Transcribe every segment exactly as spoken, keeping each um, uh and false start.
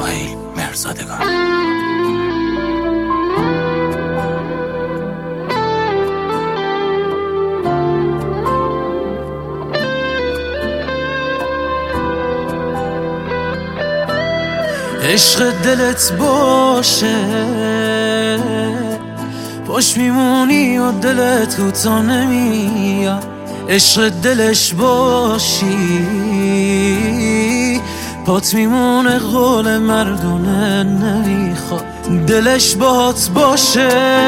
سهیل مرزادگان. عشق دلت باشه باش میمونی و دلت کوتا نمیاد، عشق دلش باشی پات میمونه، قول مردونه نمیخواد. دلش باهات باشه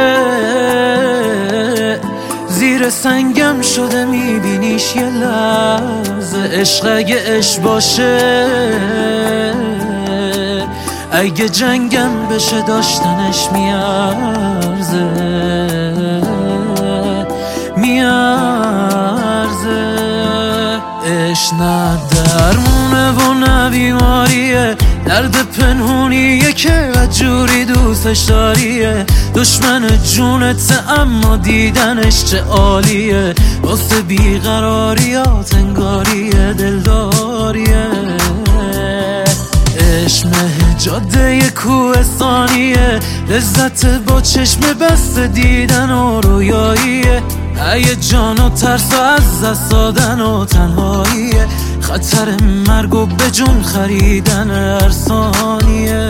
زیر سنگم شده میبینیش یه لحظه، عشق اگه عشق باشه اگه جنگم بشه داشتنش میارزه میارزه. عشق نه درمونه و نه بیماریه، درد پنهونیه که جوری دوستش داریه، دشمن جونت اما دیدنش چه عالیه، واسه بیقراریات انگاریه دلداریه. عشق جاده کوهستانیه، لذت با چشم بسته دیدن و رویاییه، هیجان و ترس و از دست دادن و تنهاییه، خطر مرگ و به جون خریدن هر ثانیه.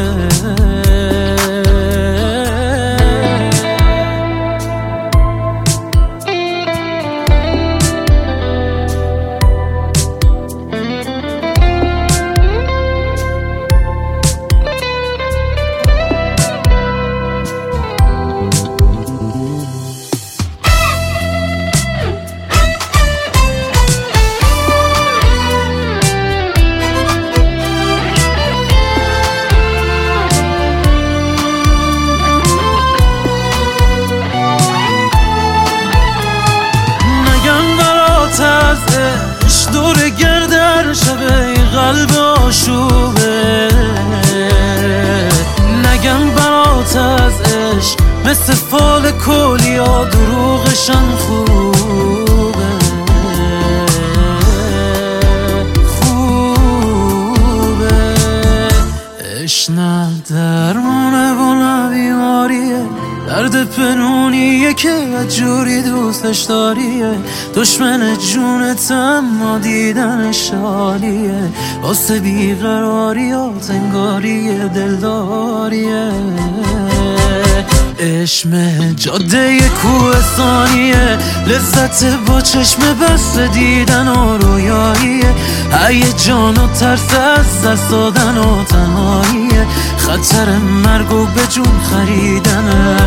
عشق دور گردر شبه قلب آشوبه، نگم برات از عشق مثل فال کلیا دروغشان خوبه خوبه. عشق نه درمونه و نه بیماریه، درد پنهونیه که جوری دوستش داریه، دشمن جونت اما دیدنش حالیه، واسه بیقراریات انگاریه دلداریه. عشق جاده کوهستانیه، لذت با چشم بسته دیدن و رویاییه، هیجان و ترس از دست دادن و تنهاییه، خطر مرگ و به جون خریدن